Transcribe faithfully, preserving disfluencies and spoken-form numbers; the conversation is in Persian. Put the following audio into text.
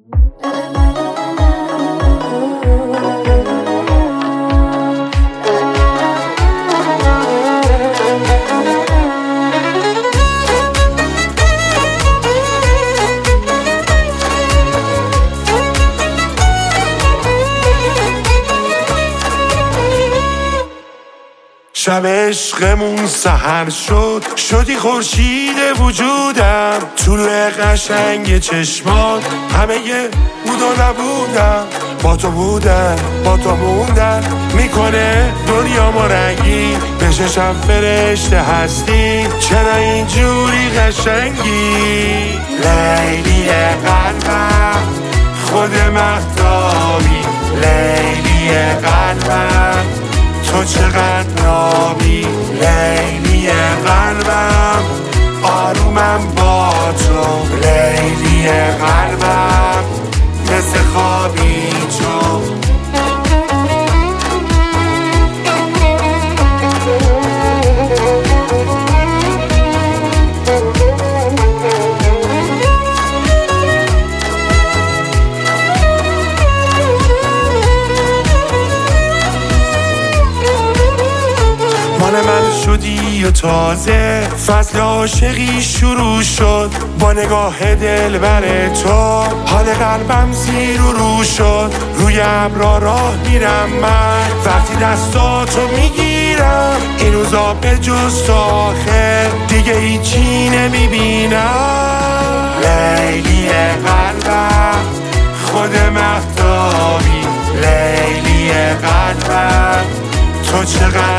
شب عشقمون سحر شد، شدی خورشید وجودم، طلوع قشنگ چشمات همه یه بود و نبودم. با تو بودن با تو موندن میکنه دنیا ما رنگین، به چشم فرشته هستی چرا اینجوری قشنگی؟ لیلی قلبم خود مهتابی، لیلی قلبم تو چقدر نابی، لیلی قلبم آرومم با تو، لیلی قلبم مثل خوابی تو. من شدی و تازه فصل عاشقی شروع شد، با نگاه دل بر تو حال قلبم زیر و رو شد. روی ابرا راه میرم من وقتی دستاتو میگیرم، این روزا به جز تو آخر دیگه هیچی نمیبینم. لیلی قلبم خود مهتابی، لیلی قلبم تو چقدر